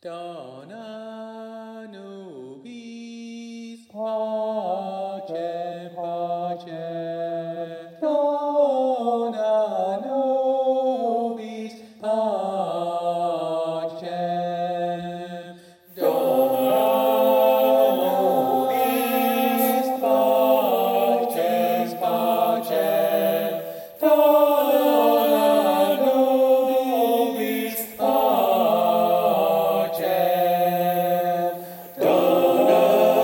Dona nubis Pace, pace. Dona nubis pace Dona nubis paces pace Dona nubis pace Dona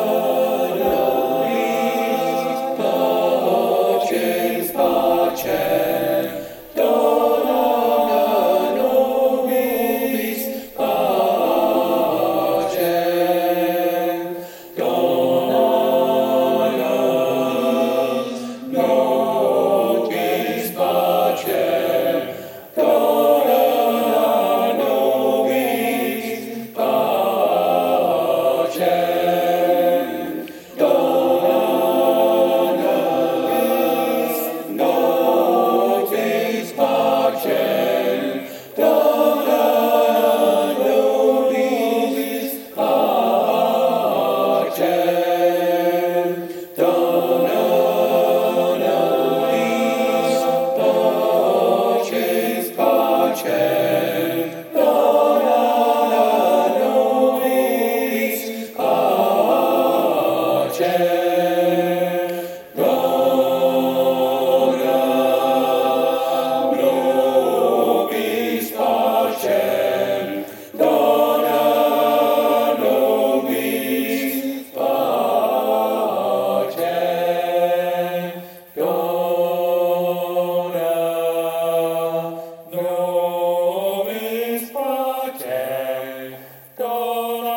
nubis paces pace Dona nubis pace Dona nubis pace Dona nubis pace Dona nubis pace Dona nubis pace Dona nubis paces pace Dona nubis pace Dona nubis pace Dona nubis pace Dona nubis pace Dona